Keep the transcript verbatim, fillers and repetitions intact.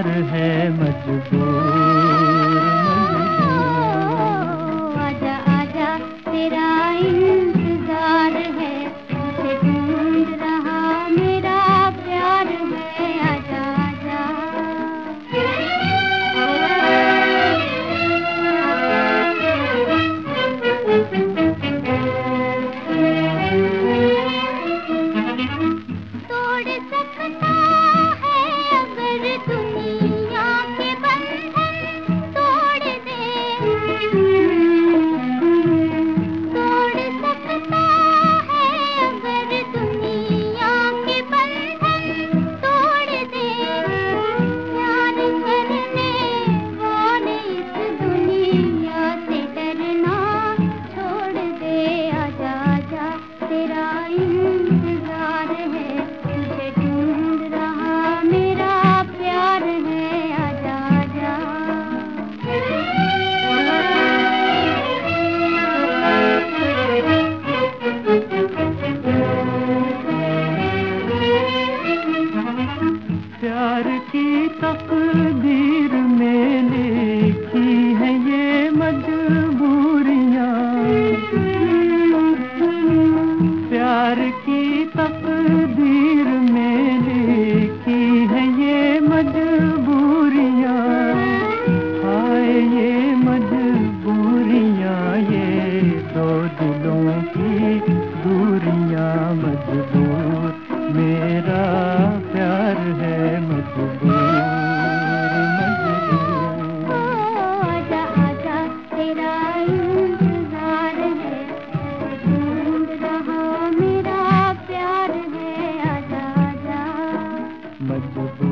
प्यार है मजबूर मजबूर। आजा आजा तेरा इंतजार है, तुझे ढूंढ रहा मेरा प्यार है। आजा आजा तोड़ सकता है अगर दुनिया के बंधन तोड़ दे, तोड़ सकता है अगर दुनिया के बंधन तोड़ दे। प्यार करने वाले इस दुनिया से डरना छोड़ दे। आजा आजा तेरा इंतजार है, तुझे ढूंढ रहा मेरा प्यार है। आजा आजा प्यार की तकदीर में लिखी है ये मजबूरियाँ, प्यार की तकदीर में लिखी है ये मजबूरियाँ। हाय ये मजबूरियाँ, ये दो दिलों की दूरियाँ। मजबूर मेरा प्यार है मजबूर मजबूर। आजा आजा तेरा इंतजार है, ढूंढ रहा मेरा प्यार है। आजा आजा मजबूर।